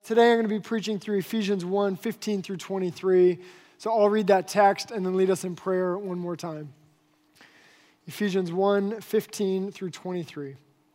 Today I'm going to be preaching through Ephesians 1, 15 through 23. So I'll read that text and then lead us in prayer one more time. Ephesians 1, 15 through 23.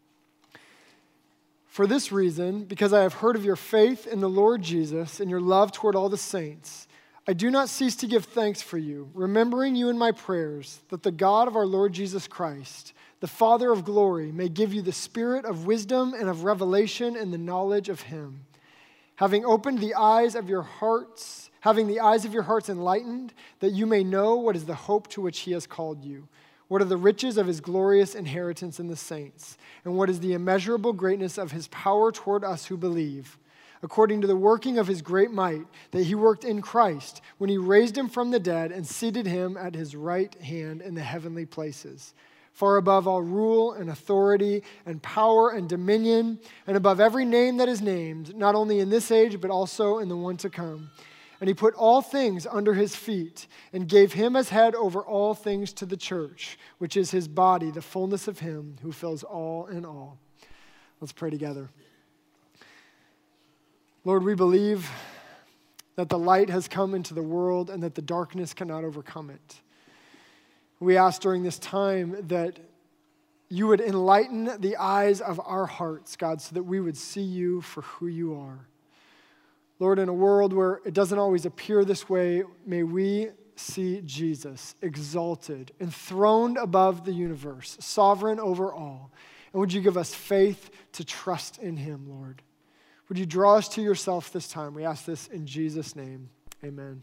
For this reason, because I have heard of your faith in the Lord Jesus and your love toward all the saints, I do not cease to give thanks for you, remembering you in my prayers, that the God of our Lord Jesus Christ, the Father of glory, may give you the spirit of wisdom and of revelation in the knowledge of him, having the eyes of your hearts enlightened, that you may know what is the hope to which he has called you, what are the riches of his glorious inheritance in the saints, and what is the immeasurable greatness of his power toward us who believe, according to the working of his great might that he worked in Christ when he raised him from the dead and seated him at his right hand in the heavenly places, far above all rule and authority and power and dominion, and above every name that is named, not only in this age, but also in the one to come. And he put all things under his feet and gave him as head over all things to the church, which is his body, the fullness of him who fills all in all. Let's pray together. Lord, we believe that the light has come into the world and that the darkness cannot overcome it. We ask during this time that you would enlighten the eyes of our hearts, God, so that we would see you for who you are. Lord, in a world where it doesn't always appear this way, may we see Jesus exalted, enthroned above the universe, sovereign over all. And would you give us faith to trust in him, Lord? Would you draw us to yourself this time? We ask this in Jesus' name. Amen.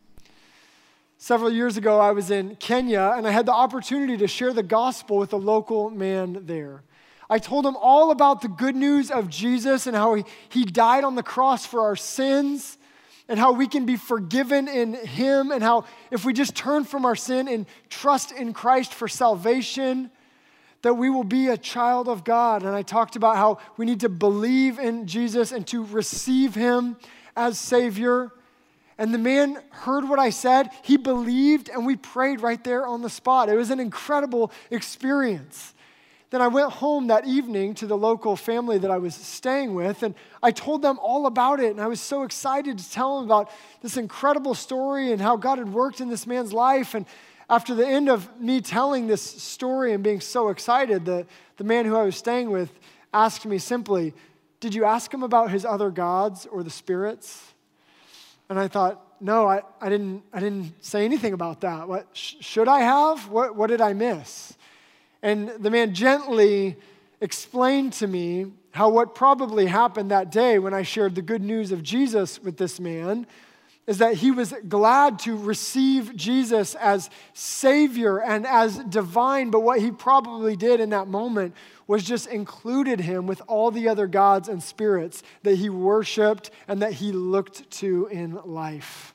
Several years ago, I was in Kenya, and I had the opportunity to share the gospel with a local man there. I told him all about the good news of Jesus and how he died on the cross for our sins and how we can be forgiven in him and how if we just turn from our sin and trust in Christ for salvation, that we will be a child of God. And I talked about how we need to believe in Jesus and to receive him as Savior. And the man heard what I said. He believed, and we prayed right there on the spot. It was an incredible experience. Then I went home that evening to the local family that I was staying with, and I told them all about it, and I was so excited to tell them about this incredible story and how God had worked in this man's life. And after the end of me telling this story and being so excited, the man who I was staying with asked me simply, "Did you ask him about his other gods or the spirits?" And I thought, no, I didn't say anything about that. What should I have? What did I miss? And the man gently explained to me how what probably happened that day when I shared the good news of Jesus with this man is that he was glad to receive Jesus as Savior and as divine, but what he probably did in that moment was just included him with all the other gods and spirits that he worshiped and that he looked to in life.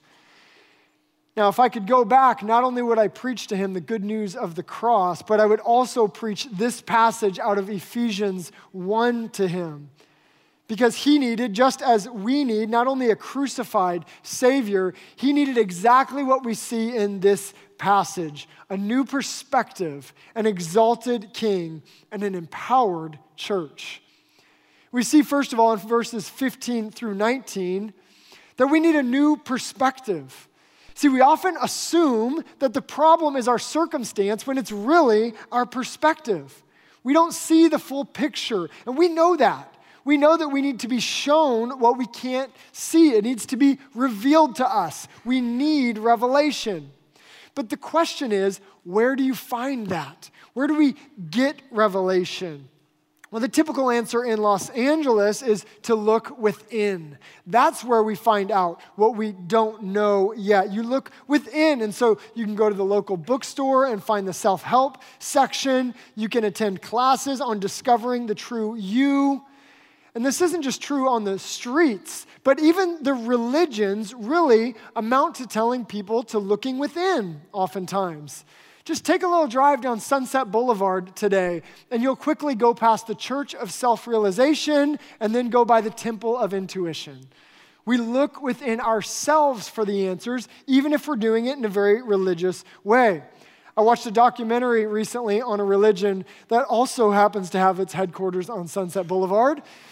Now, if I could go back, not only would I preach to him the good news of the cross, but I would also preach this passage out of Ephesians 1 to him. Because he needed, just as we need, not only a crucified Savior, he needed exactly what we see in this passage, a new perspective, an exalted king, and an empowered church. We see, first of all, in verses 15 through 19, that we need a new perspective. See, we often assume that the problem is our circumstance when it's really our perspective. We don't see the full picture, and we know that. We know that we need to be shown what we can't see. It needs to be revealed to us. We need revelation. But the question is, where do you find that? Where do we get revelation? Well, the typical answer in Los Angeles is to look within. That's where we find out what we don't know yet. You look within, and so you can go to the local bookstore and find the self-help section. You can attend classes on discovering the true you. And this isn't just true on the streets, but even the religions really amount to telling people to looking within oftentimes. Just take a little drive down Sunset Boulevard today, and you'll quickly go past the Church of Self-Realization and then go by the Temple of Intuition. We look within ourselves for the answers, even if we're doing it in a very religious way. I watched a documentary recently on a religion that also happens to have its headquarters on Sunset Boulevard.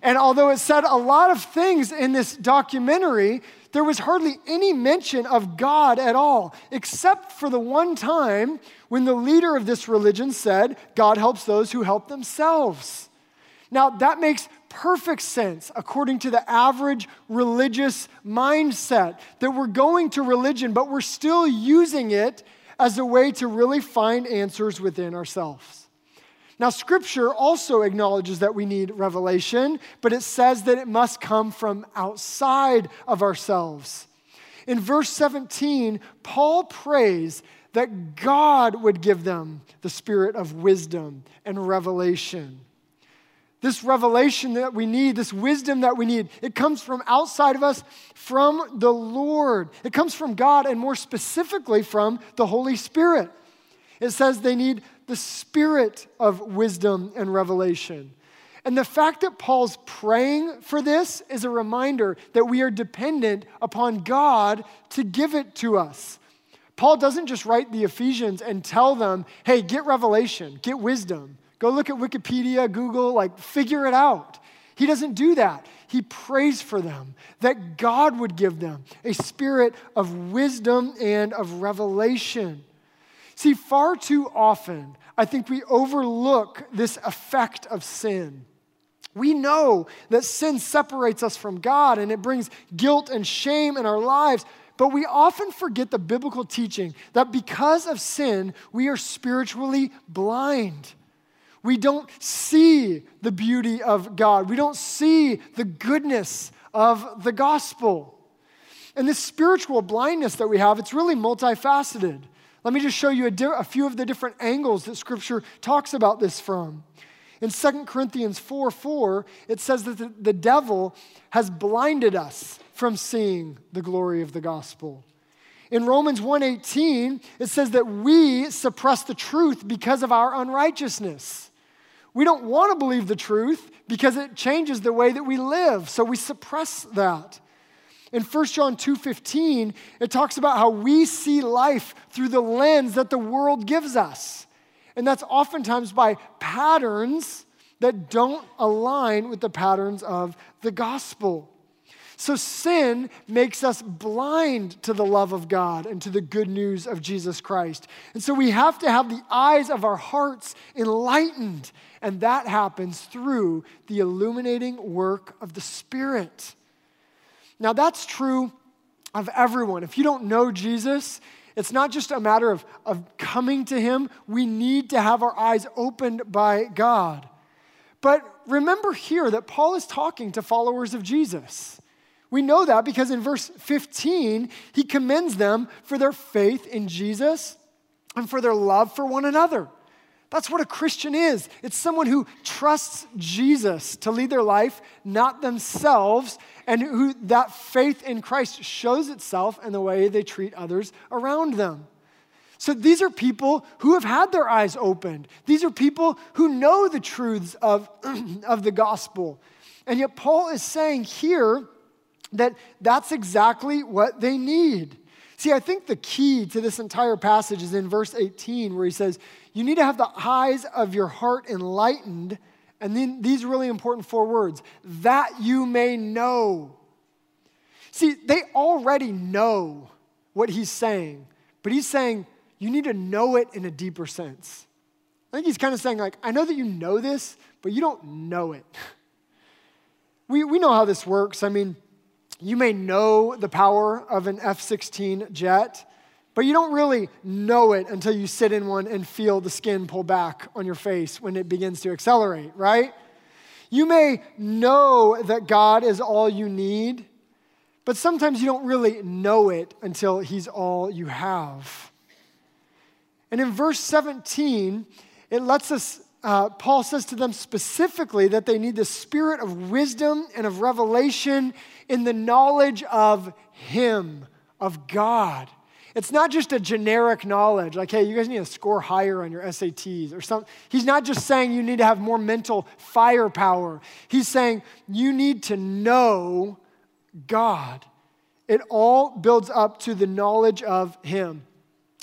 And although it said a lot of things in this documentary, there was hardly any mention of God at all, except for the one time when the leader of this religion said, God helps those who help themselves. Now, that makes perfect sense according to the average religious mindset, that we're going to religion, but we're still using it as a way to really find answers within ourselves. Now, Scripture also acknowledges that we need revelation, but it says that it must come from outside of ourselves. In verse 17, Paul prays that God would give them the spirit of wisdom and revelation. This revelation that we need, this wisdom that we need, it comes from outside of us, from the Lord. It comes from God, and more specifically from the Holy Spirit. It says they need the spirit of wisdom and revelation. And the fact that Paul's praying for this is a reminder that we are dependent upon God to give it to us. Paul doesn't just write the Ephesians and tell them, hey, get revelation, get wisdom. Go look at Wikipedia, Google, figure it out. He doesn't do that. He prays for them, that God would give them a spirit of wisdom and of revelation. See, far too often, I think we overlook this effect of sin. We know that sin separates us from God and it brings guilt and shame in our lives, but we often forget the biblical teaching that because of sin, we are spiritually blind. We don't see the beauty of God. We don't see the goodness of the gospel. And this spiritual blindness that we have, it's really multifaceted. Let me just show you a few of the different angles that Scripture talks about this from. In 2 Corinthians 4:4, it says that the devil has blinded us from seeing the glory of the gospel. In Romans 1:18, it says that we suppress the truth because of our unrighteousness. We don't want to believe the truth because it changes the way that we live, so we suppress that. In 1 John 2:15, it talks about how we see life through the lens that the world gives us. And that's oftentimes by patterns that don't align with the patterns of the gospel. So sin makes us blind to the love of God and to the good news of Jesus Christ. And so we have to have the eyes of our hearts enlightened. And that happens through the illuminating work of the Spirit. Now, that's true of everyone. If you don't know Jesus, it's not just a matter of coming to Him. We need to have our eyes opened by God. But remember here that Paul is talking to followers of Jesus. We know that because in verse 15, he commends them for their faith in Jesus and for their love for one another. That's what a Christian is. It's someone who trusts Jesus to lead their life, not themselves, and who that faith in Christ shows itself in the way they treat others around them. So these are people who have had their eyes opened. These are people who know the truths of the gospel. And yet Paul is saying here that that's exactly what they need. See, I think the key to this entire passage is in verse 18 where he says, you need to have the eyes of your heart enlightened, and then these really important 4 words, that you may know. See, they already know what he's saying, but he's saying you need to know it in a deeper sense. I think he's kind of saying, I know that you know this, but you don't know it. We know how this works. I mean, you may know the power of an F-16 jet, but you don't really know it until you sit in one and feel the skin pull back on your face when it begins to accelerate, right? You may know that God is all you need, but sometimes you don't really know it until He's all you have. And in verse 17, it lets us, Paul says to them specifically that they need the spirit of wisdom and of revelation in the knowledge of Him, of God. It's not just a generic knowledge, like, hey, you guys need to score higher on your SATs or something. He's not just saying you need to have more mental firepower. He's saying you need to know God. It all builds up to the knowledge of Him.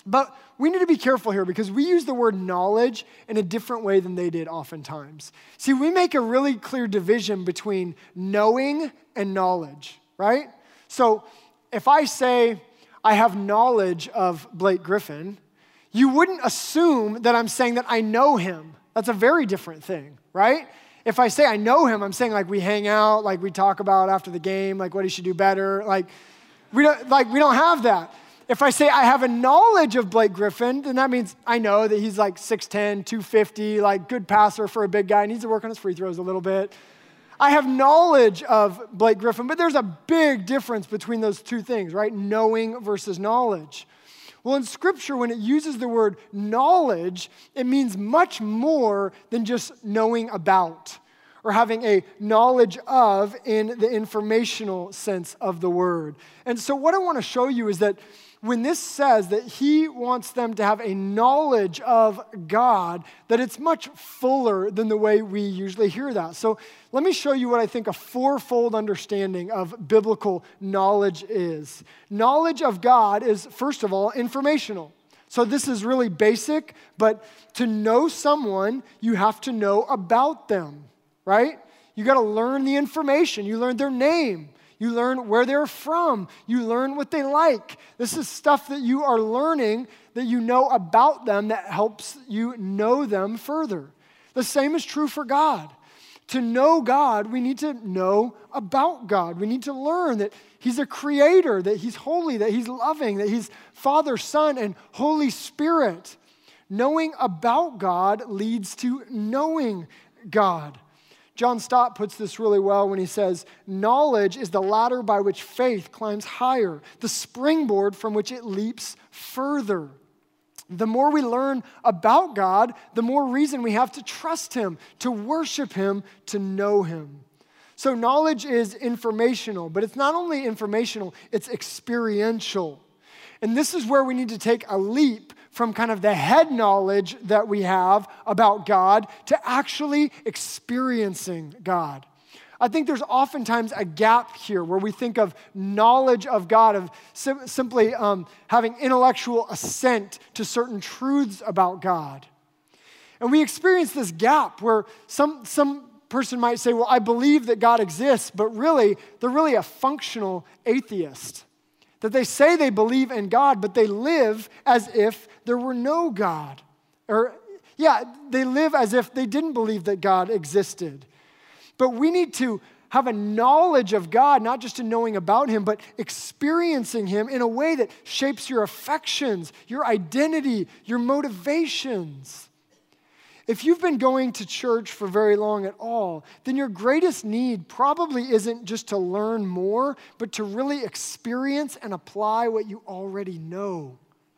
But we need to be careful here because we use the word knowledge in a different way than they did oftentimes. See, we make a really clear division between knowing and knowledge, right? So if I say I have knowledge of Blake Griffin, you wouldn't assume that I'm saying that I know him. That's a very different thing, right? If I say I know him, I'm saying like we hang out, like we talk about after the game, like what he should do better. Like we don't have that. If I say I have a knowledge of Blake Griffin, then that means I know that he's like 6'10", 250, like good passer for a big guy, needs to work on his free throws a little bit. I have knowledge of Blake Griffin, but there's a big difference between those two things, right? Knowing versus knowledge. Well, in Scripture, when it uses the word knowledge, it means much more than just knowing about or having a knowledge of in the informational sense of the word. And so what I want to show you is that when this says that he wants them to have a knowledge of God, that it's much fuller than the way we usually hear that. So let me show you what I think a fourfold understanding of biblical knowledge is. Knowledge of God is, first of all, informational. So this is really basic, but to know someone, you have to know about them, right? You got to learn the information. You learn their name. You learn where they're from. You learn what they like. This is stuff that you are learning that you know about them that helps you know them further. The same is true for God. To know God, we need to know about God. We need to learn that he's a creator, that he's holy, that he's loving, that he's Father, Son, and Holy Spirit. Knowing about God leads to knowing God. John Stott puts this really well when he says, knowledge is the ladder by which faith climbs higher, the springboard from which it leaps further. The more we learn about God, the more reason we have to trust him, to worship him, to know him. So knowledge is informational, but it's not only informational, it's experiential. And this is where we need to take a leap from kind of the head knowledge that we have about God to actually experiencing God. I think there's oftentimes a gap here where we think of knowledge of God, of simply having intellectual assent to certain truths about God. And we experience this gap where some person might say, well, I believe that God exists, but really, they're really a functional atheist. That they say they believe in God, but they live as if there were no God. They live as if they didn't believe that God existed. But we need to have a knowledge of God, not just in knowing about him, but experiencing him in a way that shapes your affections, your identity, your motivations. If you've been going to church for very long at all, then your greatest need probably isn't just to learn more, but to really experience and apply what you already know.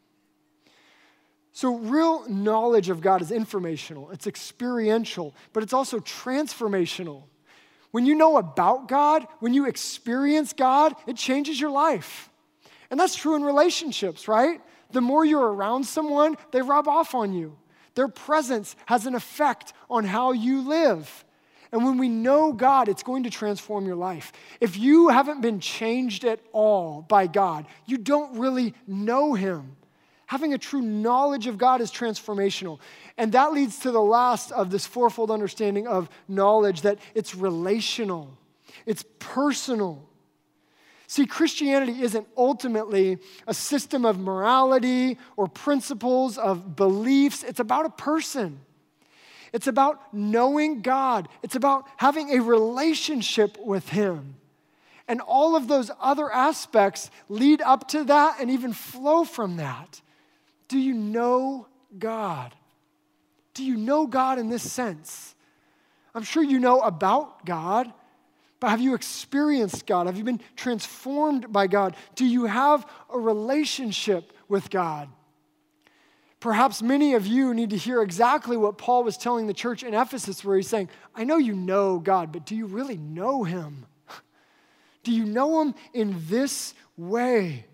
So real knowledge of God is informational, it's experiential, but it's also transformational. When you know about God, when you experience God, it changes your life. And that's true in relationships, right? The more you're around someone, they rub off on you. Their presence has an effect on how you live. And when we know God, it's going to transform your life. If you haven't been changed at all by God, you don't really know him. Having a true knowledge of God is transformational. And that leads to the last of this fourfold understanding of knowledge, that it's relational, it's personal. See, Christianity isn't ultimately a system of morality or principles of beliefs. It's about a person. It's about knowing God. It's about having a relationship with him. And all of those other aspects lead up to that and even flow from that. Do you know God? Do you know God in this sense? I'm sure you know about God. But have you experienced God? Have you been transformed by God? Do you have a relationship with God? Perhaps many of you need to hear exactly what Paul was telling the church in Ephesus, where he's saying, I know you know God, but do you really know him? Do you know him in this way?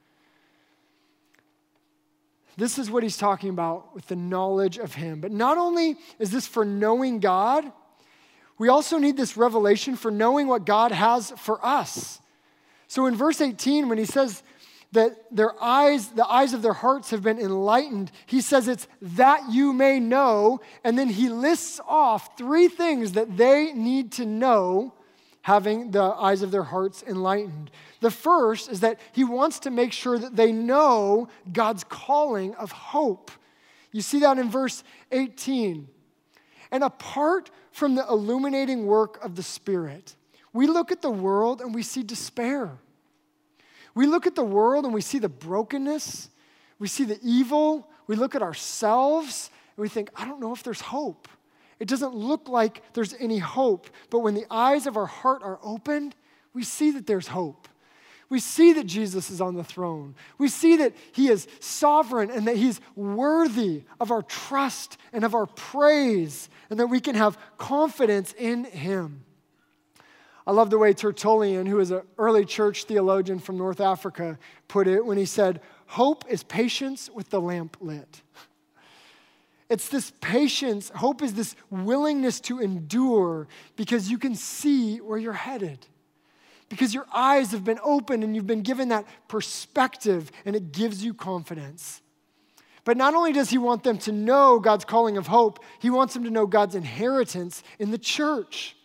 This is what he's talking about with the knowledge of him. But not only is this for knowing God, we also need this revelation for knowing what God has for us. So in verse 18, when he says that the eyes of their hearts have been enlightened. He says it's that you may know, and then he lists off 3 things that they need to know, having the eyes of their hearts enlightened. The first is that he wants to make sure that they know God's calling of hope. You see that in verse 18. And apart from the illuminating work of the Spirit, we look at the world and we see despair. We look at the world and we see the brokenness. We see the evil. We look at ourselves and we think, I don't know if there's hope. It doesn't look like there's any hope. But when the eyes of our heart are opened, we see that there's hope. We see that Jesus is on the throne. We see that he is sovereign and that he's worthy of our trust and of our praise, and that we can have confidence in him. I love the way Tertullian, who is an early church theologian from North Africa, put it when he said, hope is patience with the lamp lit. It's this patience. Hope is this willingness to endure because you can see where you're headed. Because your eyes have been opened and you've been given that perspective, and it gives you confidence. But not only does he want them to know God's calling of hope, he wants them to know God's inheritance in the church.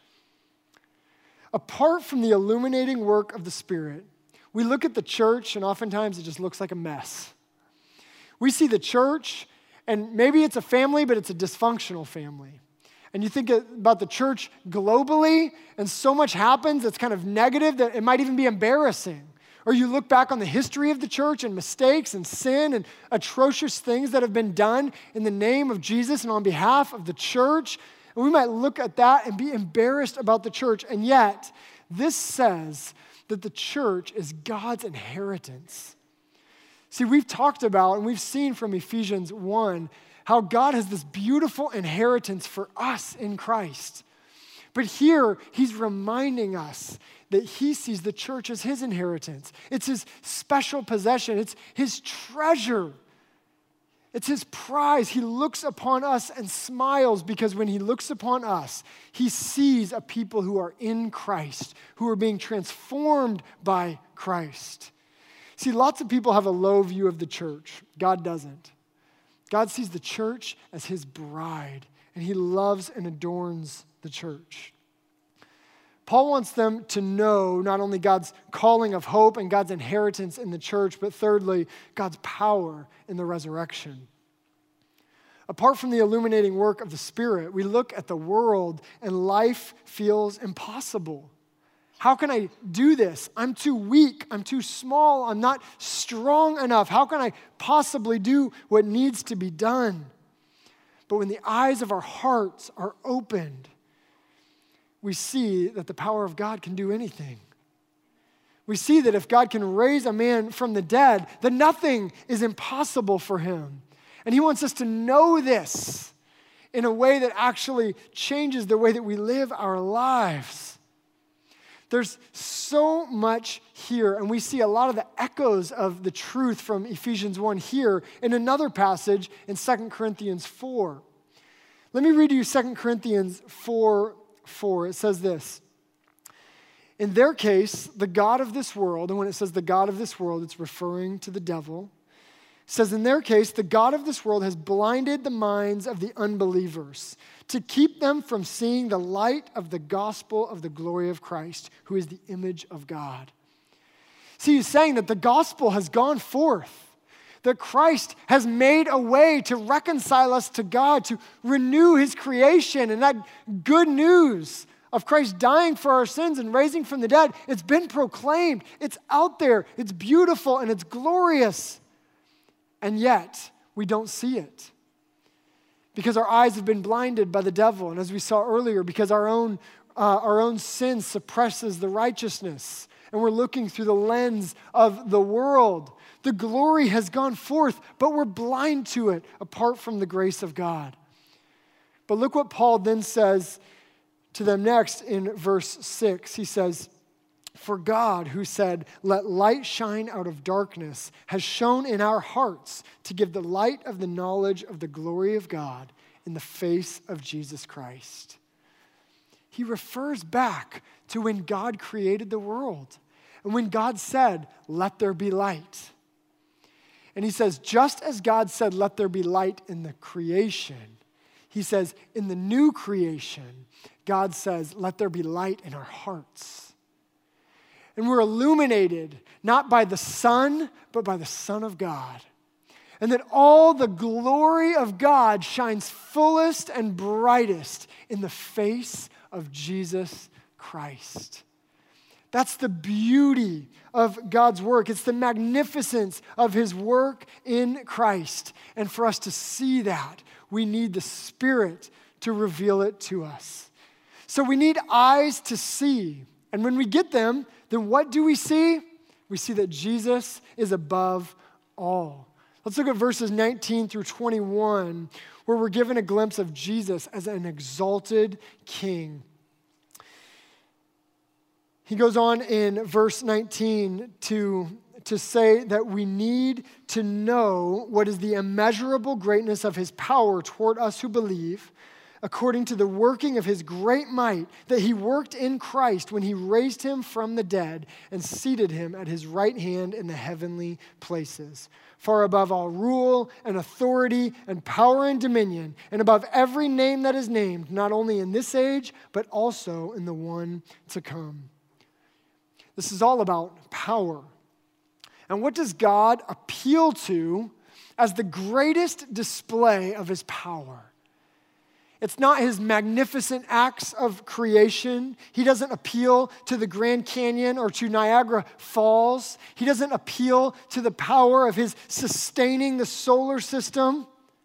Apart from the illuminating work of the Spirit, we look at the church and oftentimes it just looks like a mess. We see the church and maybe it's a family, but it's a dysfunctional family. And you think about the church globally, and so much happens that's kind of negative that it might even be embarrassing. Or you look back on the history of the church and mistakes and sin and atrocious things that have been done in the name of Jesus and on behalf of the church. And we might look at that and be embarrassed about the church. And yet, this says that the church is God's inheritance. See, we've talked about and we've seen from Ephesians 1 how God has this beautiful inheritance for us in Christ. But here, he's reminding us that he sees the church as his inheritance. It's his special possession. It's his treasure. It's his prize. He looks upon us and smiles because when he looks upon us, he sees a people who are in Christ, who are being transformed by Christ. See, lots of people have a low view of the church. God doesn't. God sees the church as his bride, and he loves and adorns the church. Paul wants them to know not only God's calling of hope and God's inheritance in the church, but thirdly, God's power in the resurrection. Apart from the illuminating work of the Spirit, we look at the world and life feels impossible. How can I do this? I'm too weak. I'm too small. I'm not strong enough. How can I possibly do what needs to be done? But when the eyes of our hearts are opened, we see that the power of God can do anything. We see that if God can raise a man from the dead, then nothing is impossible for him. And he wants us to know this in a way that actually changes the way that we live our lives. There's so much here, and we see a lot of the echoes of the truth from Ephesians 1 here in another passage in 2 Corinthians 4. Let me read to you 2 Corinthians 4:4. It says this. In their case, the God of this world, and when it says the God of this world, it's referring to the devil. It says, in their case, the God of this world has blinded the minds of the unbelievers to keep them from seeing the light of the gospel of the glory of Christ, who is the image of God. See, he's saying that the gospel has gone forth, that Christ has made a way to reconcile us to God, to renew his creation, and that good news of Christ dying for our sins and raising from the dead, it's been proclaimed, it's out there, it's beautiful, and it's glorious. And yet, we don't see it because our eyes have been blinded by the devil. And as we saw earlier, because our own sin suppresses the righteousness, and we're looking through the lens of the world. The glory has gone forth, but we're blind to it apart from the grace of God. But look what Paul then says to them next in verse 6. He says, for God, who said, let light shine out of darkness, has shone in our hearts to give the light of the knowledge of the glory of God in the face of Jesus Christ. He refers back to when God created the world and when God said, let there be light. And he says, just as God said, let there be light in the creation, he says, in the new creation, God says, let there be light in our hearts. And we're illuminated not by the sun, but by the Son of God. And that all the glory of God shines fullest and brightest in the face of Jesus Christ. That's the beauty of God's work. It's the magnificence of his work in Christ. And for us to see that, we need the Spirit to reveal it to us. So we need eyes to see. And when we get them, then what do we see? We see that Jesus is above all. Let's look at verses 19 through 21, where we're given a glimpse of Jesus as an exalted king. He goes on in verse 19 to say that we need to know what is the immeasurable greatness of his power toward us who believe, according to the working of his great might that he worked in Christ when he raised him from the dead and seated him at his right hand in the heavenly places, far above all rule and authority and power and dominion, and above every name that is named, not only in this age, but also in the one to come. This is all about power. And what does God appeal to as the greatest display of his power? It's not his magnificent acts of creation. He doesn't appeal to the Grand Canyon or to Niagara Falls. He doesn't appeal to the power of his sustaining the solar system.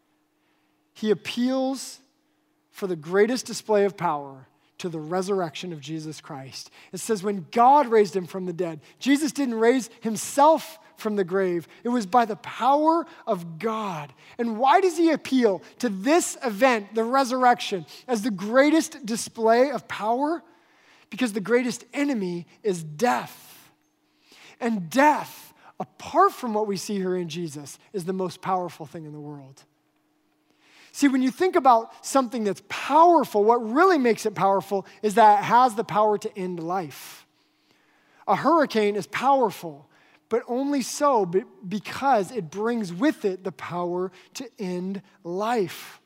He appeals for the greatest display of power to the resurrection of Jesus Christ. It says when God raised him from the dead, Jesus didn't raise himself from the grave. It was by the power of God. And why does he appeal to this event, the resurrection, as the greatest display of power? Because the greatest enemy is death. And death, apart from what we see here in Jesus, is the most powerful thing in the world. See, when you think about something that's powerful, what really makes it powerful is that it has the power to end life. A hurricane is powerful, but only so because it brings with it the power to end life.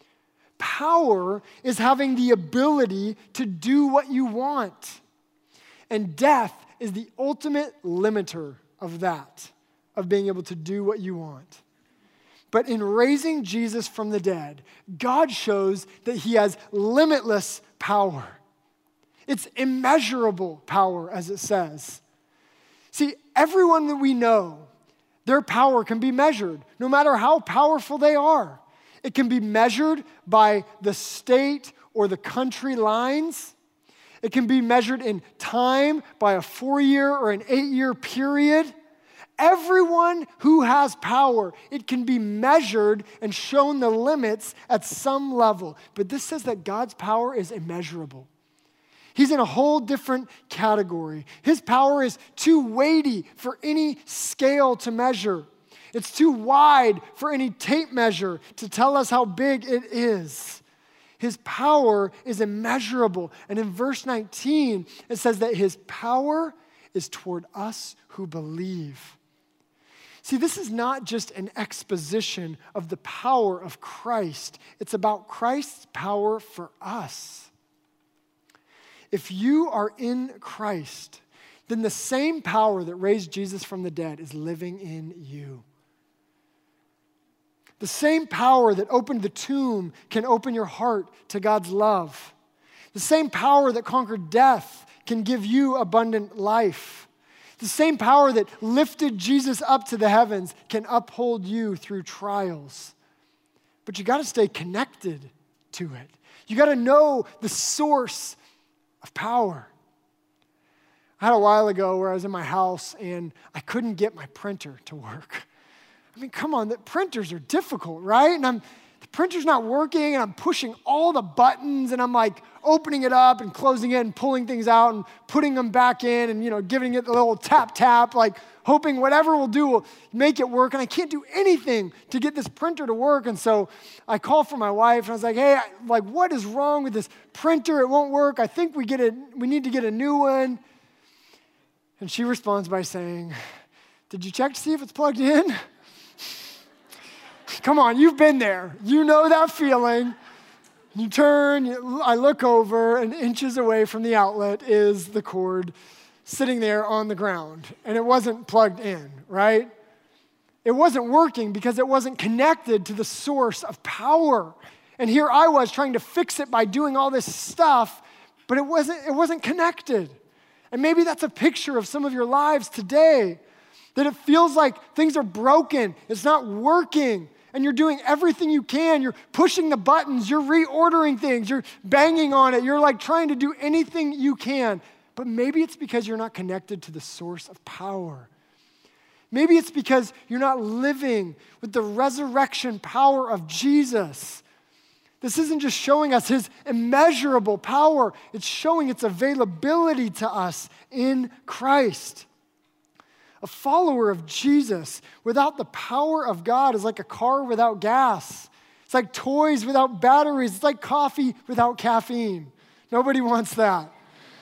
Power is having the ability to do what you want. And death is the ultimate limiter of that, of being able to do what you want. But in raising Jesus from the dead, God shows that he has limitless power. It's immeasurable power, as it says. See, everyone that we know, their power can be measured, no matter how powerful they are. It can be measured by the state or the country lines. It can be measured in time by a 4-year or an 8-year period. Everyone who has power, it can be measured and shown the limits at some level. But this says that God's power is immeasurable. He's in a whole different category. His power is too weighty for any scale to measure. It's too wide for any tape measure to tell us how big it is. His power is immeasurable. And in verse 19, it says that his power is toward us who believe. See, this is not just an exposition of the power of Christ. It's about Christ's power for us. If you are in Christ, then the same power that raised Jesus from the dead is living in you. The same power that opened the tomb can open your heart to God's love. The same power that conquered death can give you abundant life. The same power that lifted Jesus up to the heavens can uphold you through trials. But you got to stay connected to it. You got to know the source of power. I had a while ago where I was in my house and I couldn't get my printer to work. I mean, come on, the printers are difficult, right? And the printer's not working and I'm pushing all the buttons and I'm like opening it up and closing it and pulling things out and putting them back in and, giving it a little tap, like hoping whatever will do will make it work. And I can't do anything to get this printer to work. And so I called for my wife and I was like, hey, what is wrong with this printer? It won't work. I think we need to get a new one. And she responds by saying, did you check to see if it's plugged in? Come on, you've been there. You know that feeling. You turn, I look over, and inches away from the outlet is the cord sitting there on the ground. And it wasn't plugged in, right? It wasn't working because it wasn't connected to the source of power. And here I was trying to fix it by doing all this stuff, but it wasn't connected. And maybe that's a picture of some of your lives today, that it feels like things are broken, it's not working, and you're doing everything you can. You're pushing the buttons, you're reordering things, you're banging on it, you're like trying to do anything you can. But maybe it's because you're not connected to the source of power. Maybe it's because you're not living with the resurrection power of Jesus. This isn't just showing us his immeasurable power, it's showing its availability to us in Christ. A follower of Jesus without the power of God is like a car without gas. It's like toys without batteries. It's like coffee without caffeine. Nobody wants that.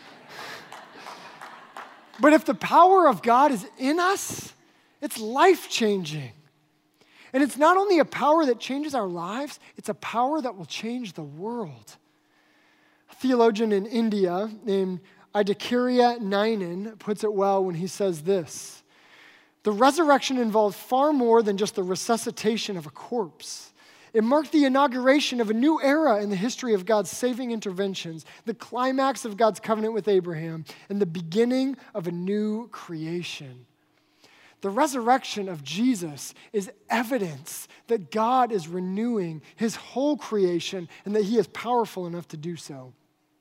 But if the power of God is in us, it's life-changing. And it's not only a power that changes our lives, it's a power that will change the world. A theologian in India named Adhikariya Nainin puts it well when he says this: the resurrection involved far more than just the resuscitation of a corpse. It marked the inauguration of a new era in the history of God's saving interventions, the climax of God's covenant with Abraham, and the beginning of a new creation. The resurrection of Jesus is evidence that God is renewing his whole creation and that he is powerful enough to do so.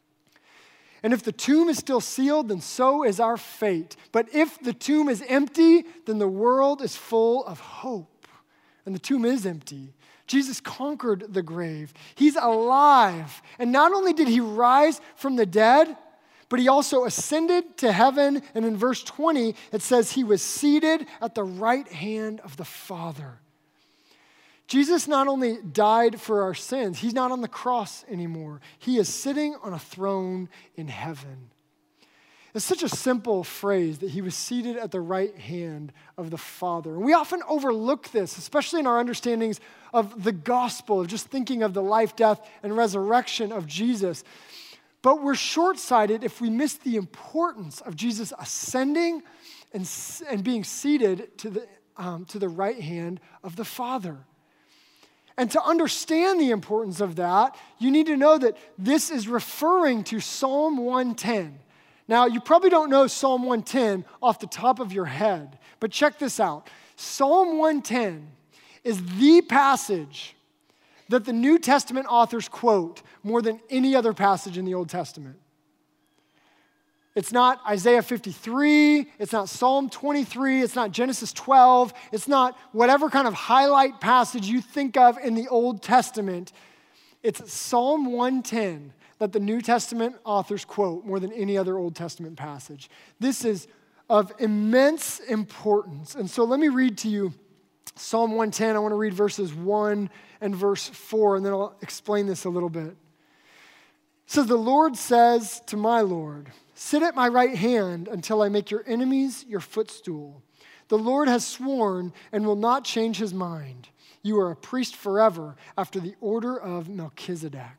And if the tomb is still sealed, then so is our fate. But if the tomb is empty, then the world is full of hope. And the tomb is empty. Jesus conquered the grave. He's alive. And not only did he rise from the dead, but he also ascended to heaven. And in verse 20, it says he was seated at the right hand of the Father. Jesus not only died for our sins, he's not on the cross anymore. He is sitting on a throne in heaven. It's such a simple phrase that he was seated at the right hand of the Father. And we often overlook this, especially in our understandings of the gospel, of just thinking of the life, death, and resurrection of Jesus. But we're short-sighted if we miss the importance of Jesus ascending and being seated to the right hand of the Father. And to understand the importance of that, you need to know that this is referring to Psalm 110. Now, you probably don't know Psalm 110 off the top of your head, but check this out. Psalm 110 is the passage that the New Testament authors quote more than any other passage in the Old Testament. It's not Isaiah 53, it's not Psalm 23, it's not Genesis 12, it's not whatever kind of highlight passage you think of in the Old Testament. It's Psalm 110 that the New Testament authors quote more than any other Old Testament passage. This is of immense importance. And so let me read to you Psalm 110. I want to read verses 1 and verse 4, and then I'll explain this a little bit. It says, the Lord says to my Lord, sit at my right hand until I make your enemies your footstool. The Lord has sworn and will not change his mind. You are a priest forever after the order of Melchizedek.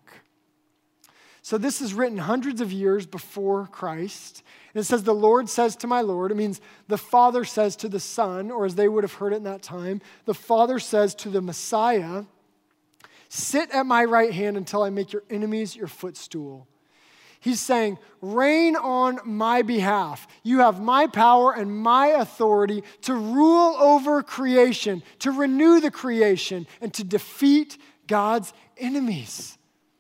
So this is written hundreds of years before Christ. And it says, the Lord says to my Lord. It means the Father says to the Son, or as they would have heard it in that time, the Father says to the Messiah, sit at my right hand until I make your enemies your footstool. He's saying, reign on my behalf. You have my power and my authority to rule over creation, to renew the creation, and to defeat God's enemies.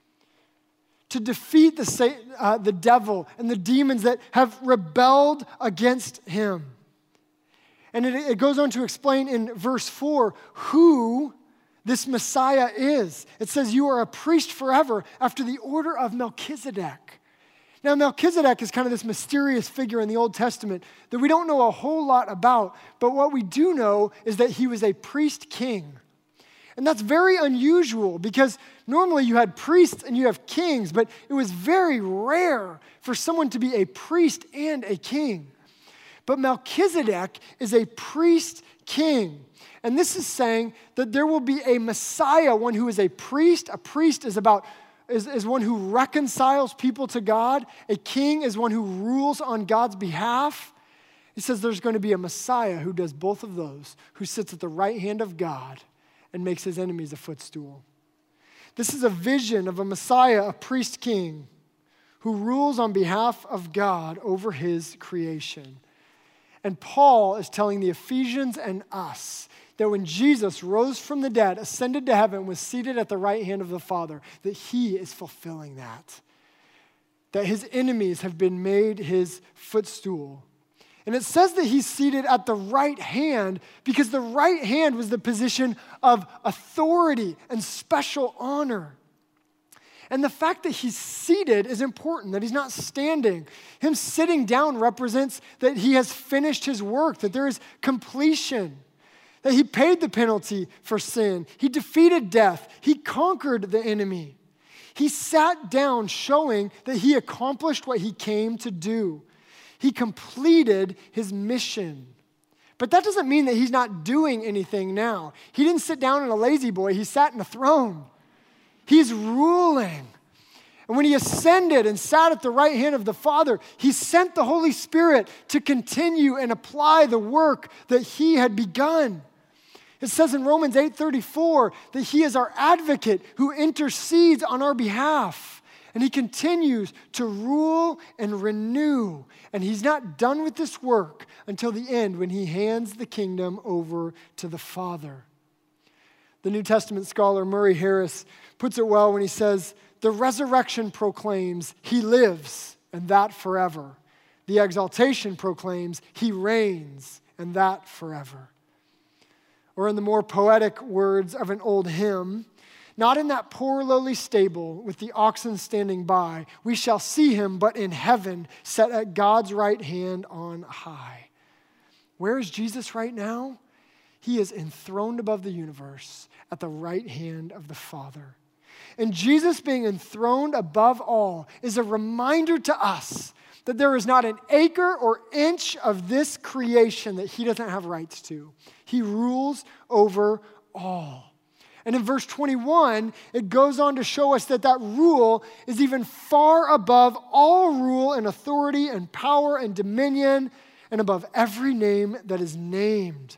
To defeat the devil and the demons that have rebelled against him. And it goes on to explain in verse 4 who this Messiah is. It says, you are a priest forever after the order of Melchizedek. Now, Melchizedek is kind of this mysterious figure in the Old Testament that we don't know a whole lot about, but what we do know is that he was a priest king. And that's very unusual because normally you had priests and you have kings, but it was very rare for someone to be a priest and a king. But Melchizedek is a priest king. And this is saying that there will be a Messiah, one who is a priest. A priest is one who reconciles people to God. A king is one who rules on God's behalf. He says there's going to be a Messiah who does both of those, who sits at the right hand of God and makes his enemies a footstool. This is a vision of a Messiah, a priest king, who rules on behalf of God over his creation. And Paul is telling the Ephesians and us that when Jesus rose from the dead, ascended to heaven, was seated at the right hand of the Father, that he is fulfilling that. That his enemies have been made his footstool. And it says that he's seated at the right hand because the right hand was the position of authority and special honor. And the fact that he's seated is important, that he's not standing. Him sitting down represents that he has finished his work, that there is completion, that he paid the penalty for sin. He defeated death. He conquered the enemy. He sat down showing that he accomplished what he came to do. He completed his mission. But that doesn't mean that he's not doing anything now. He didn't sit down in a lazy boy. He sat in a throne. He's ruling. And when he ascended and sat at the right hand of the Father, he sent the Holy Spirit to continue and apply the work that he had begun. It says in Romans 8:34 that he is our advocate who intercedes on our behalf. And he continues to rule and renew. And he's not done with this work until the end when he hands the kingdom over to the Father. The New Testament scholar Murray Harris puts it well when he says, the resurrection proclaims he lives, and that forever. The exaltation proclaims he reigns, and that forever. Or in the more poetic words of an old hymn, not in that poor lowly stable with the oxen standing by, we shall see him, but in heaven, set at God's right hand on high. Where is Jesus right now? He is enthroned above the universe at the right hand of the Father. And Jesus being enthroned above all is a reminder to us that there is not an acre or inch of this creation that he doesn't have rights to. He rules over all. And in verse 21, it goes on to show us that that rule is even far above all rule and authority and power and dominion and above every name that is named.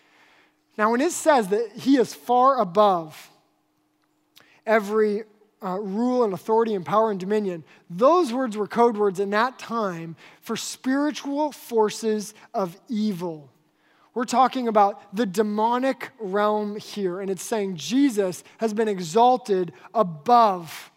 Now, when it says that he is far above every rule and authority and power and dominion, those words were code words in that time for spiritual forces of evil. We're talking about the demonic realm here, and it's saying Jesus has been exalted above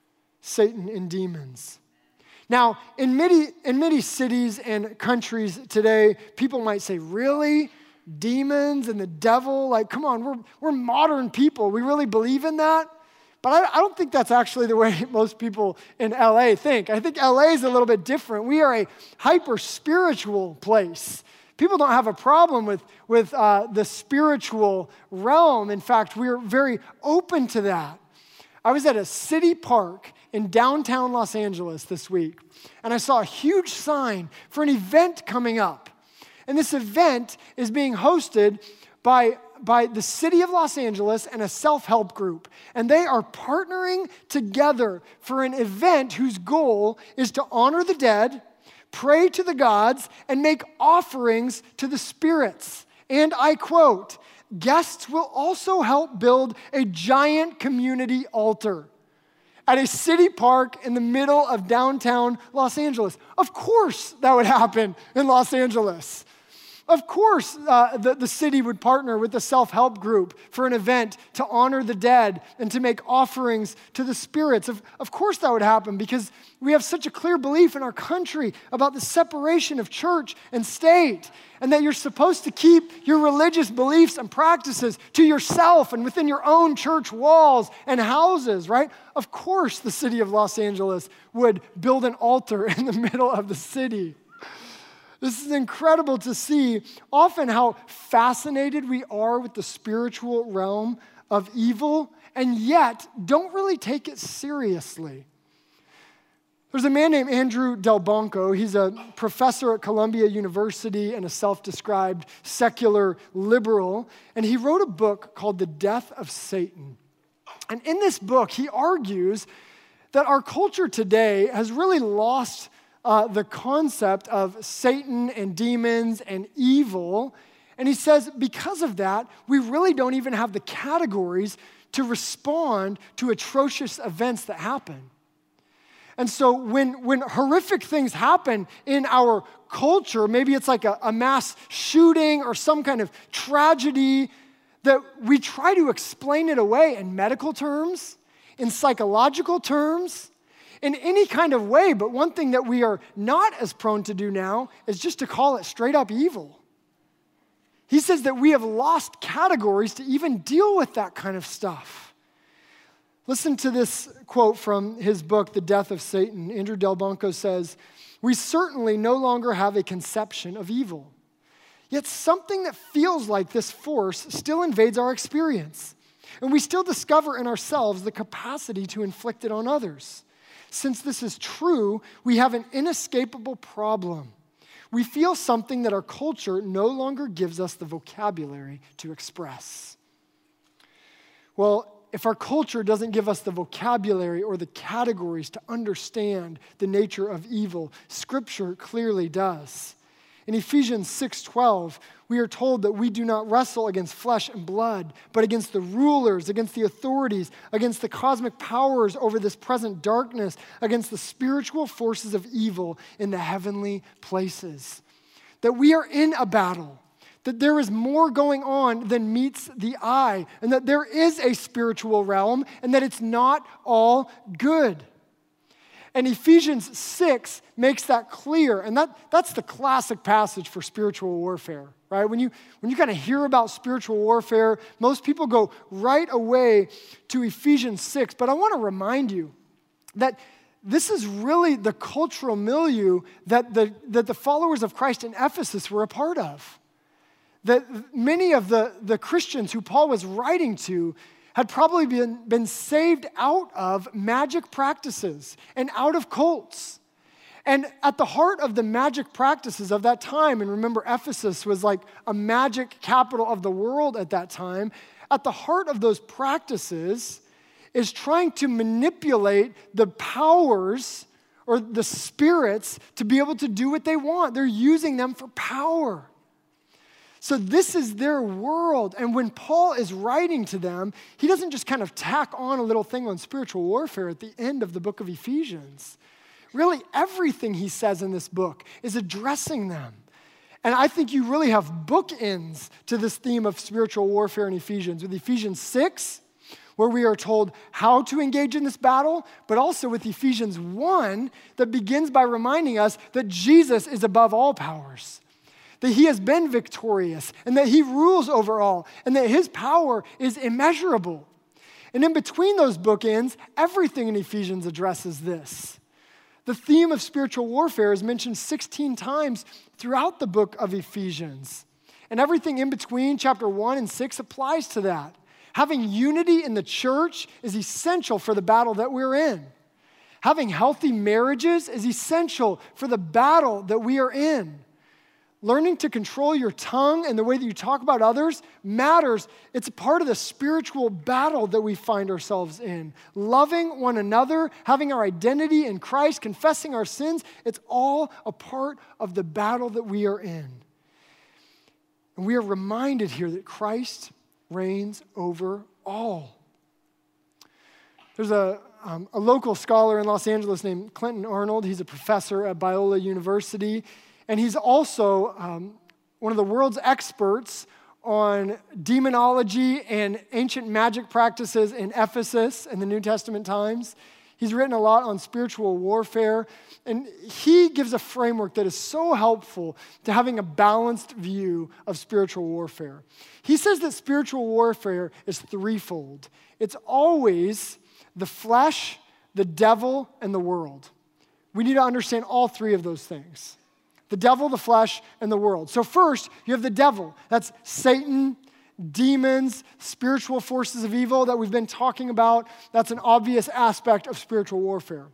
Satan and demons. Now, in many cities and countries today, people might say, really? Demons and the devil? Like, come on, we're modern people. We really believe in that? But I don't think that's actually the way most people in LA think. I think LA is a little bit different. We are a hyper-spiritual place. People don't have a problem with the spiritual realm. In fact, we're very open to that. I was at a city park in downtown Los Angeles this week, and I saw a huge sign for an event coming up. And this event is being hosted by the city of Los Angeles and a self-help group. And they are partnering together for an event whose goal is to honor the dead, pray to the gods, and make offerings to the spirits. And I quote, guests will also help build a giant community altar at a city park in the middle of downtown Los Angeles. Of course that would happen in Los Angeles. Of course, the city would partner with the self-help group for an event to honor the dead and to make offerings to the spirits. Of course that would happen because we have such a clear belief in our country about the separation of church and state and that you're supposed to keep your religious beliefs and practices to yourself and within your own church walls and houses, right? Of course the city of Los Angeles would build an altar in the middle of the city. This is incredible to see often how fascinated we are with the spiritual realm of evil and yet don't really take it seriously. There's a man named Andrew Delbanco. He's a professor at Columbia University and a self-described secular liberal. And he wrote a book called The Death of Satan. And in this book, he argues that our culture today has really lost the concept of Satan and demons and evil. And he says because of that, we really don't even have the categories to respond to atrocious events that happen. And so when horrific things happen in our culture, maybe it's like a mass shooting or some kind of tragedy, that we try to explain it away in medical terms, in psychological terms, in any kind of way. But one thing that we are not as prone to do now is just to call it straight up evil. He says that we have lost categories to even deal with that kind of stuff. Listen to this quote from his book, The Death of Satan. Andrew Delbanco says, "We certainly no longer have a conception of evil. Yet something that feels like this force still invades our experience, and we still discover in ourselves the capacity to inflict it on others. Since this is true, we have an inescapable problem. We feel something that our culture no longer gives us the vocabulary to express." Well, if our culture doesn't give us the vocabulary or the categories to understand the nature of evil, Scripture clearly does. In Ephesians 6:12, we are told that we do not wrestle against flesh and blood, but against the rulers, against the authorities, against the cosmic powers over this present darkness, against the spiritual forces of evil in the heavenly places. That we are in a battle, that there is more going on than meets the eye, and that there is a spiritual realm, and that it's not all good. And Ephesians 6 makes that clear, and that's the classic passage for spiritual warfare, right? When you kind of hear about spiritual warfare, most people go right away to Ephesians 6, but I want to remind you that this is really the cultural milieu that the followers of Christ in Ephesus were a part of. That many of the Christians who Paul was writing to had probably been saved out of magic practices and out of cults. And at the heart of the magic practices of that time, and remember Ephesus was like a magic capital of the world at that time, at the heart of those practices is trying to manipulate the powers or the spirits to be able to do what they want. They're using them for power. So this is their world. And when Paul is writing to them, he doesn't just kind of tack on a little thing on spiritual warfare at the end of the book of Ephesians. Really, everything he says in this book is addressing them. And I think you really have bookends to this theme of spiritual warfare in Ephesians. With Ephesians 6, where we are told how to engage in this battle, but also with Ephesians 1 that begins by reminding us that Jesus is above all powers, that he has been victorious, and that he rules over all, and that his power is immeasurable. And in between those bookends, everything in Ephesians addresses this. The theme of spiritual warfare is mentioned 16 times throughout the book of Ephesians. And everything in between chapter 1 and 6 applies to that. Having unity in the church is essential for the battle that we're in. Having healthy marriages is essential for the battle that we are in. Learning to control your tongue and the way that you talk about others matters. It's a part of the spiritual battle that we find ourselves in. Loving one another, having our identity in Christ, confessing our sins, it's all a part of the battle that we are in. And we are reminded here that Christ reigns over all. There's a local scholar in Los Angeles named Clinton Arnold. He's a professor at Biola University. And he's also one of the world's experts on demonology and ancient magic practices in Ephesus in the New Testament times. He's written a lot on spiritual warfare, and he gives a framework that is so helpful to having a balanced view of spiritual warfare. He says that spiritual warfare is threefold. It's always the flesh, the devil, and the world. We need to understand all three of those things. The devil, the flesh, and the world. So first, you have the devil. That's Satan, demons, spiritual forces of evil that we've been talking about. That's an obvious aspect of spiritual warfare.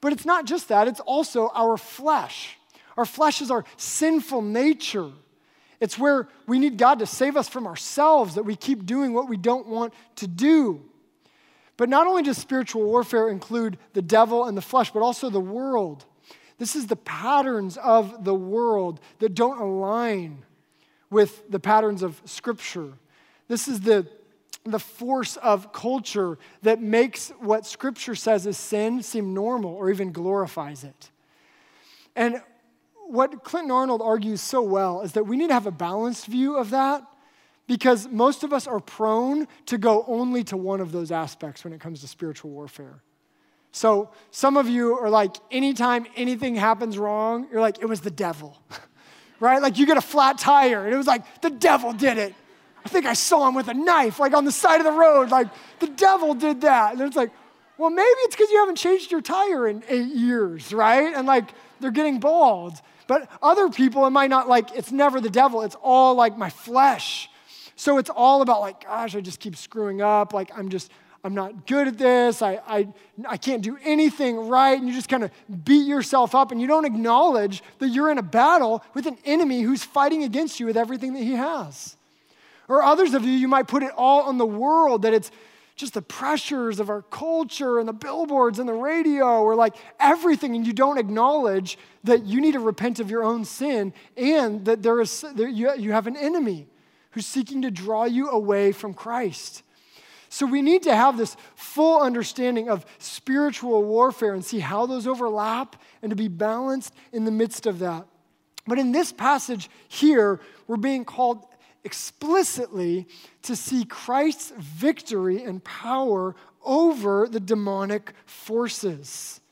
But it's not just that, it's also our flesh. Our flesh is our sinful nature. It's where we need God to save us from ourselves, that we keep doing what we don't want to do. But not only does spiritual warfare include the devil and the flesh, but also the world. This is the patterns of the world that don't align with the patterns of Scripture. This is the force of culture that makes what Scripture says is sin seem normal or even glorifies it. And what Clinton Arnold argues so well is that we need to have a balanced view of that, because most of us are prone to go only to one of those aspects when it comes to spiritual warfare. So some of you are like, anytime anything happens wrong, you're like, it was the devil, right? Like you get a flat tire and it was like, the devil did it. I think I saw him with a knife, like on the side of the road, like the devil did that. And it's like, well, maybe it's because you haven't changed your tire in 8 years, right? And like they're getting bald. But other people, it might not like, it's never the devil. It's all like my flesh. So it's all about like, gosh, I just keep screwing up. Like I'm not good at this. I can't do anything right. And you just kind of beat yourself up and you don't acknowledge that you're in a battle with an enemy who's fighting against you with everything that he has. Or others of you, you might put it all on the world, that it's just the pressures of our culture and the billboards and the radio or like everything, and you don't acknowledge that you need to repent of your own sin and that you have an enemy who's seeking to draw you away from Christ. So we need to have this full understanding of spiritual warfare and see how those overlap and to be balanced in the midst of that. But in this passage here, we're being called explicitly to see Christ's victory and power over the demonic forces.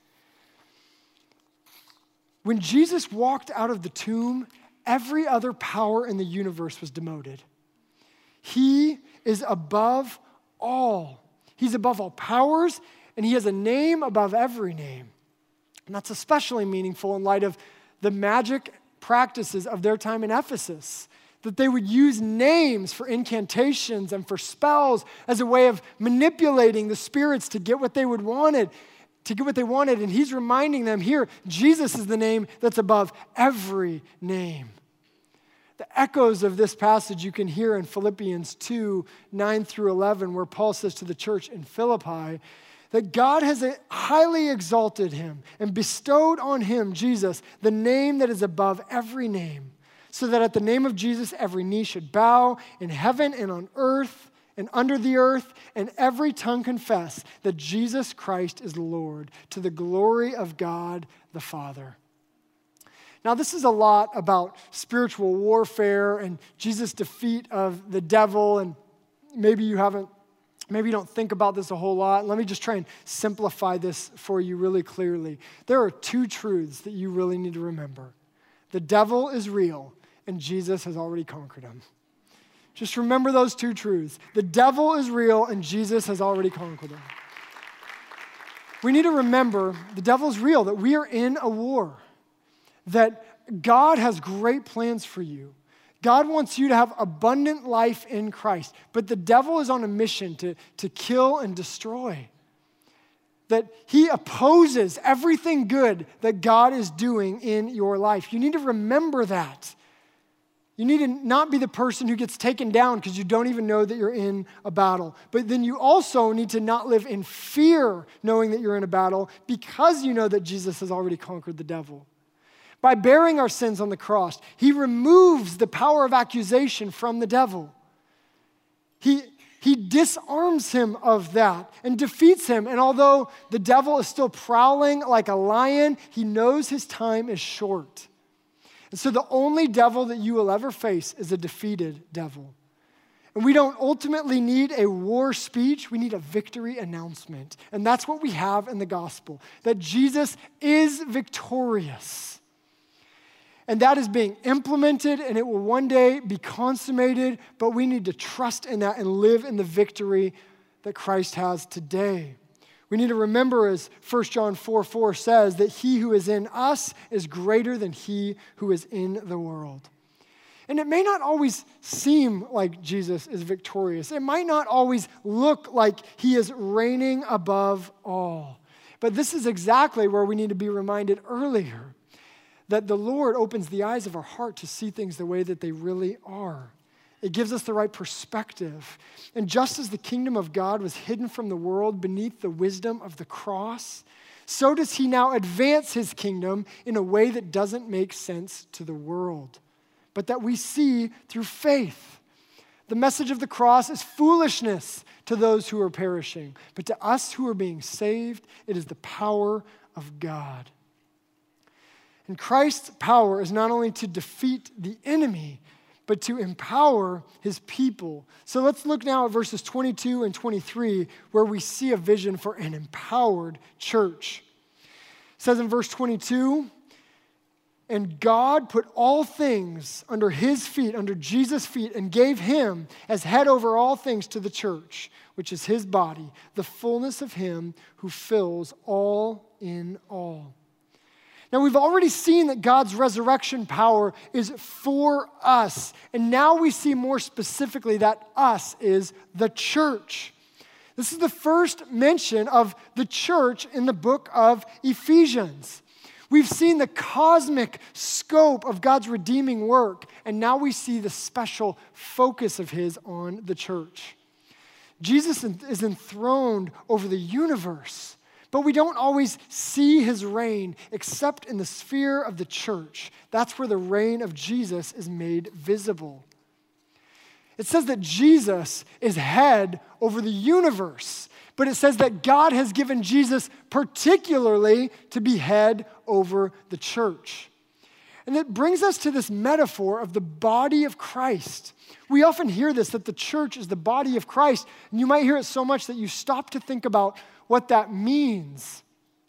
When Jesus walked out of the tomb, every other power in the universe was demoted. He is above all. He's above all powers, and he has a name above every name. And that's especially meaningful in light of the magic practices of their time in Ephesus, that they would use names for incantations and for spells as a way of manipulating the spirits to get what they wanted. And he's reminding them here, Jesus is the name that's above every name. The echoes of this passage you can hear in Philippians 2, 9 through 11, where Paul says to the church in Philippi that God has highly exalted him and bestowed on him, Jesus, the name that is above every name, so that at the name of Jesus every knee should bow in heaven and on earth and under the earth, and every tongue confess that Jesus Christ is Lord, to the glory of God the Father. Now, this is a lot about spiritual warfare and Jesus' defeat of the devil, and maybe you don't think about this a whole lot. Let me just try and simplify this for you really clearly. There are two truths that you really need to remember. The devil is real, and Jesus has already conquered him. Just remember those two truths. The devil is real, and Jesus has already conquered him. We need to remember the devil is real, that we are in a war, that God has great plans for you. God wants you to have abundant life in Christ, but the devil is on a mission to kill and destroy. That he opposes everything good that God is doing in your life. You need to remember that. You need to not be the person who gets taken down because you don't even know that you're in a battle. But then you also need to not live in fear knowing that you're in a battle because you know that Jesus has already conquered the devil. By bearing our sins on the cross, he removes the power of accusation from the devil. He disarms him of that and defeats him. And although the devil is still prowling like a lion, he knows his time is short. And so the only devil that you will ever face is a defeated devil. And we don't ultimately need a war speech, we need a victory announcement. And that's what we have in the gospel, that Jesus is victorious. And that is being implemented, and it will one day be consummated, but we need to trust in that and live in the victory that Christ has today. We need to remember, as 1 John 4:4 says, that he who is in us is greater than he who is in the world. And it may not always seem like Jesus is victorious. It might not always look like he is reigning above all. But this is exactly where we need to be reminded earlier, that the Lord opens the eyes of our heart to see things the way that they really are. It gives us the right perspective. And just as the kingdom of God was hidden from the world beneath the wisdom of the cross, so does he now advance his kingdom in a way that doesn't make sense to the world, but that we see through faith. The message of the cross is foolishness to those who are perishing, but to us who are being saved, it is the power of God. And Christ's power is not only to defeat the enemy, but to empower his people. So let's look now at verses 22 and 23, where we see a vision for an empowered church. It says in verse 22, and God put all things under his feet, under Jesus' feet, and gave him as head over all things to the church, which is his body, the fullness of him who fills all in all. Now, we've already seen that God's resurrection power is for us. And now we see more specifically that us is the church. This is the first mention of the church in the book of Ephesians. We've seen the cosmic scope of God's redeeming work, and now we see the special focus of his on the church. Jesus is enthroned over the universe, but we don't always see his reign except in the sphere of the church. That's where the reign of Jesus is made visible. It says that Jesus is head over the universe, but it says that God has given Jesus particularly to be head over the church. And it brings us to this metaphor of the body of Christ. We often hear this, that the church is the body of Christ, and you might hear it so much that you stop to think about what that means.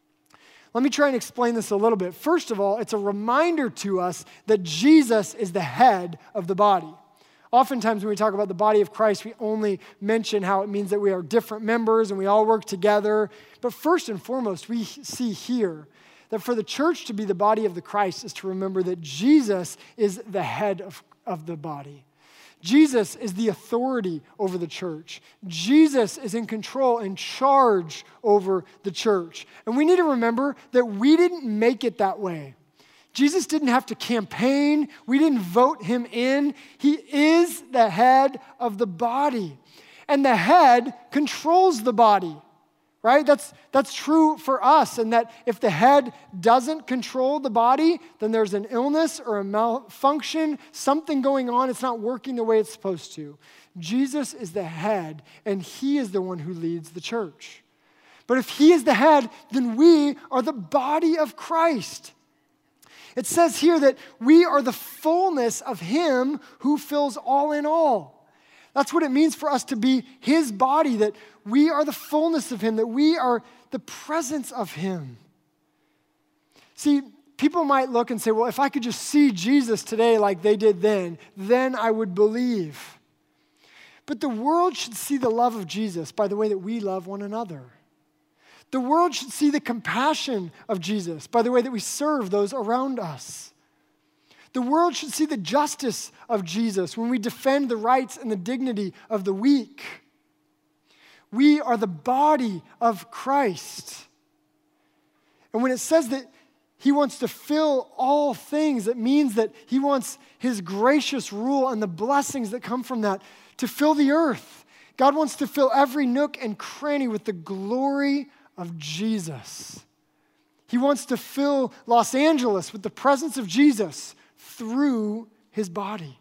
Let me try and explain this a little bit. First of all, it's a reminder to us that Jesus is the head of the body. Oftentimes when we talk about the body of Christ, we only mention how it means that we are different members and we all work together. But first and foremost, we see here that for the church to be the body of the Christ is to remember that Jesus is the head of the body. Jesus is the authority over the church. Jesus is in control and charge over the church. And we need to remember that we didn't make it that way. Jesus didn't have to campaign. We didn't vote him in. He is the head of the body. And the head controls the body, right? That's true for us. And that if the head doesn't control the body, then there's an illness or a malfunction, something going on. It's not working the way it's supposed to. Jesus is the head, and he is the one who leads the church. But if he is the head, then we are the body of Christ. It says here that we are the fullness of him who fills all in all. That's what it means for us to be his body, that we are the fullness of him, that we are the presence of him. See, people might look and say, well, if I could just see Jesus today like they did then I would believe. But the world should see the love of Jesus by the way that we love one another. The world should see the compassion of Jesus by the way that we serve those around us. The world should see the justice of Jesus when we defend the rights and the dignity of the weak. We are the body of Christ. And when it says that he wants to fill all things, it means that he wants his gracious rule and the blessings that come from that to fill the earth. God wants to fill every nook and cranny with the glory of Jesus. He wants to fill Los Angeles with the presence of Jesus through his body.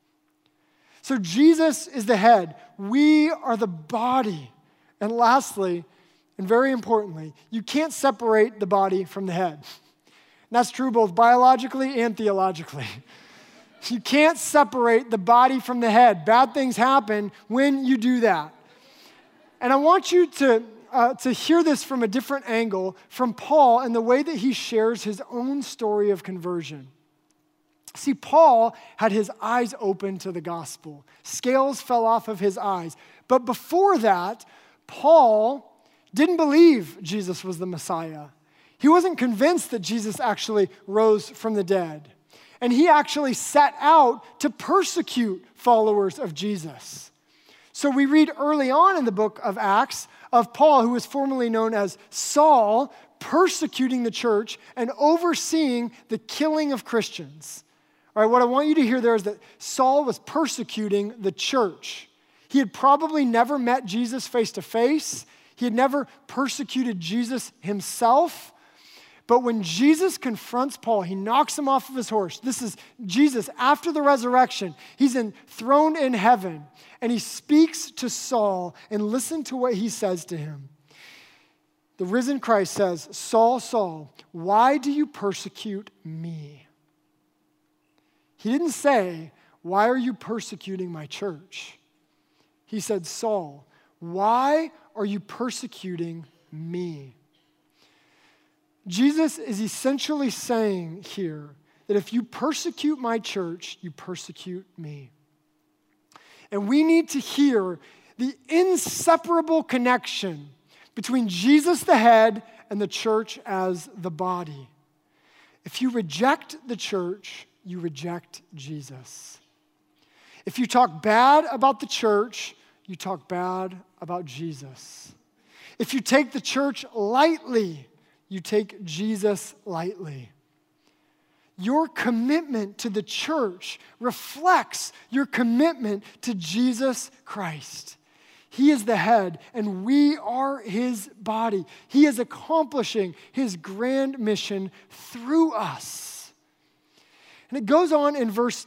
So Jesus is the head. We are the body. And lastly, and very importantly, you can't separate the body from the head. And that's true both biologically and theologically. You can't separate the body from the head. Bad things happen when you do that. And I want you to hear this from a different angle from Paul and the way that he shares his own story of conversion. See, Paul had his eyes open to the gospel. Scales fell off of his eyes. But before that, Paul didn't believe Jesus was the Messiah. He wasn't convinced that Jesus actually rose from the dead. And he actually set out to persecute followers of Jesus. So we read early on in the book of Acts of Paul, who was formerly known as Saul, persecuting the church and overseeing the killing of Christians. All right, what I want you to hear there is that Saul was persecuting the church. He had probably never met Jesus face to face. He had never persecuted Jesus himself. But when Jesus confronts Paul, he knocks him off of his horse. This is Jesus after the resurrection. He's enthroned in heaven, and he speaks to Saul, and listen to what he says to him. The risen Christ says, "Saul, Saul, why do you persecute me?" He didn't say, "Why are you persecuting my church?" He said, "Saul, why are you persecuting me?" Jesus is essentially saying here that if you persecute my church, you persecute me. And we need to hear the inseparable connection between Jesus the head and the church as the body. If you reject the church, you reject Jesus. If you talk bad about the church, you talk bad about Jesus. If you take the church lightly, you take Jesus lightly. Your commitment to the church reflects your commitment to Jesus Christ. He is the head, and we are his body. He is accomplishing his grand mission through us. And it goes on in verse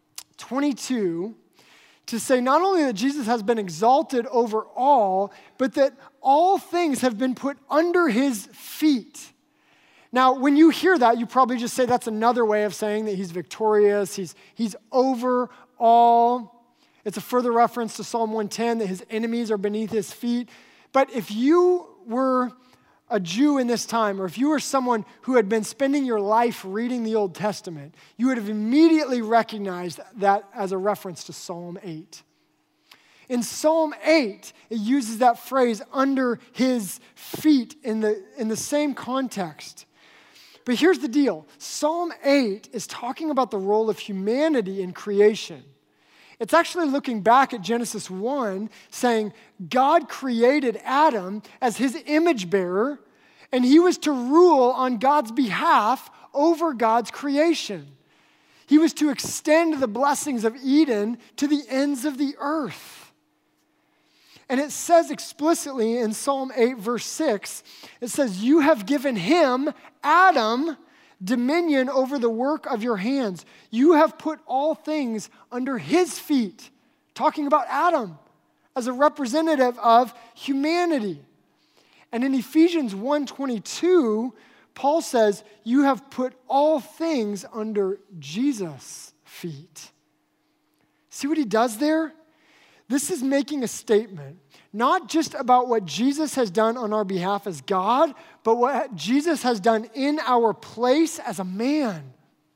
22 to say not only that Jesus has been exalted over all, but that all things have been put under his feet. Now, when you hear that, you probably just say that's another way of saying that he's victorious, he's over all. It's a further reference to Psalm 110 that his enemies are beneath his feet. But if you were a Jew in this time, or if you were someone who had been spending your life reading the Old Testament, you would have immediately recognized that as a reference to Psalm 8. In Psalm 8, it uses that phrase, under his feet, in the same context. But here's the deal. Psalm 8 is talking about the role of humanity in creation. It's actually looking back at Genesis 1, saying God created Adam as his image bearer, and he was to rule on God's behalf over God's creation. He was to extend the blessings of Eden to the ends of the earth. And it says explicitly in Psalm 8, verse 6, it says, "You have given him, Adam, dominion over the work of your hands. You have put all things under his feet." Talking about Adam as a representative of humanity. And in Ephesians 1:22, Paul says, "You have put all things under Jesus' feet." See what he does there? This is making a statement, not just about what Jesus has done on our behalf as God, but what Jesus has done in our place as a man.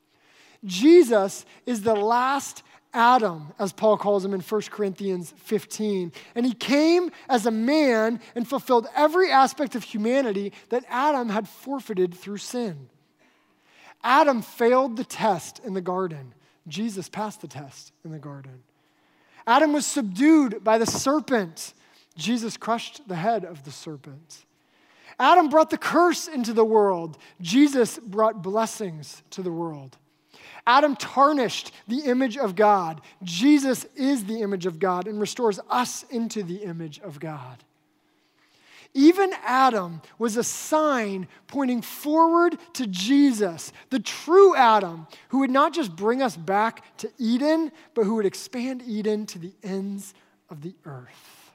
Jesus is the last Adam, as Paul calls him in 1 Corinthians 15. And he came as a man and fulfilled every aspect of humanity that Adam had forfeited through sin. Adam failed the test in the garden. Jesus passed the test in the garden. Adam was subdued by the serpent. Jesus crushed the head of the serpent. Adam brought the curse into the world. Jesus brought blessings to the world. Adam tarnished the image of God. Jesus is the image of God and restores us into the image of God. Even Adam was a sign pointing forward to Jesus, the true Adam, who would not just bring us back to Eden, but who would expand Eden to the ends of the earth.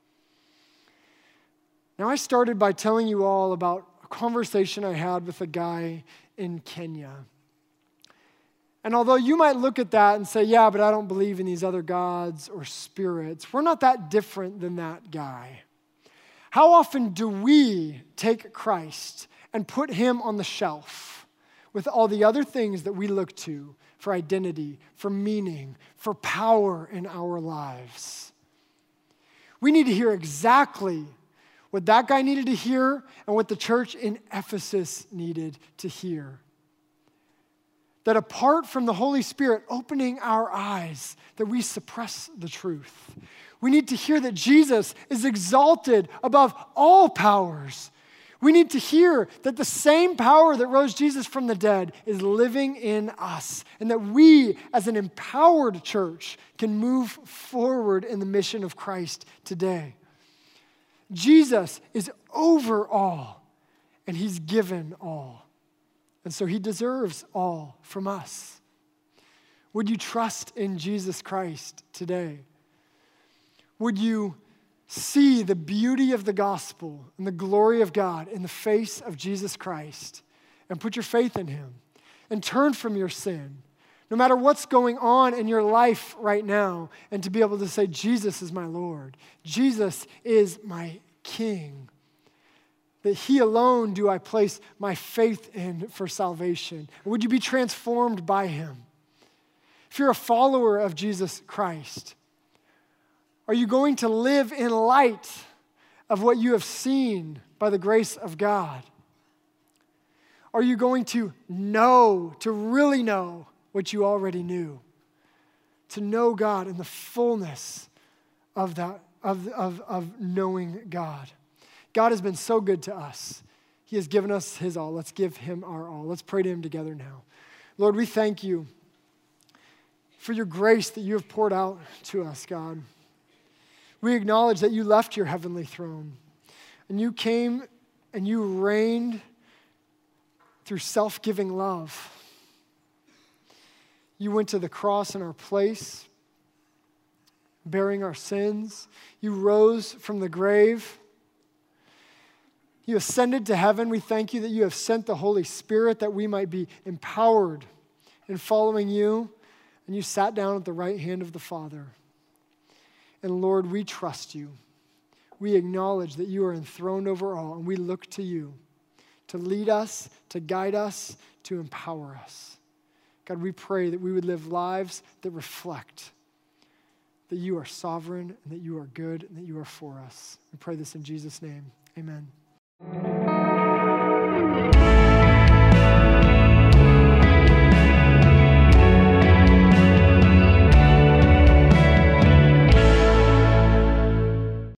Now, I started by telling you all about a conversation I had with a guy in Kenya. And although you might look at that and say, yeah, but I don't believe in these other gods or spirits, we're not that different than that guy. How often do we take Christ and put him on the shelf with all the other things that we look to for identity, for meaning, for power in our lives? We need to hear exactly what that guy needed to hear and what the church in Ephesus needed to hear. That apart from the Holy Spirit opening our eyes, that we suppress the truth. We need to hear that Jesus is exalted above all powers. We need to hear that the same power that rose Jesus from the dead is living in us, and that we, as an empowered church, can move forward in the mission of Christ today. Jesus is over all, and he's given all. And so he deserves all from us. Would you trust in Jesus Christ today? Would you see the beauty of the gospel and the glory of God in the face of Jesus Christ and put your faith in him and turn from your sin, no matter what's going on in your life right now, and to be able to say, Jesus is my Lord. Jesus is my King. That he alone do I place my faith in for salvation. Would you be transformed by him? If you're a follower of Jesus Christ, are you going to live in light of what you have seen by the grace of God? Are you going to know, to really know what you already knew? To know God in the fullness of that, of knowing God. God has been so good to us. He has given us his all. Let's give him our all. Let's pray to him together now. Lord, we thank you for your grace that you have poured out to us, God. We acknowledge that you left your heavenly throne and you came and you reigned through self-giving love. You went to the cross in our place, bearing our sins. You rose from the grave. You ascended to heaven. We thank you that you have sent the Holy Spirit that we might be empowered in following you. And you sat down at the right hand of the Father. And Lord, we trust you. We acknowledge that you are enthroned over all, and we look to you to lead us, to guide us, to empower us. God, we pray that we would live lives that reflect that you are sovereign and that you are good and that you are for us. We pray this in Jesus' name. Amen.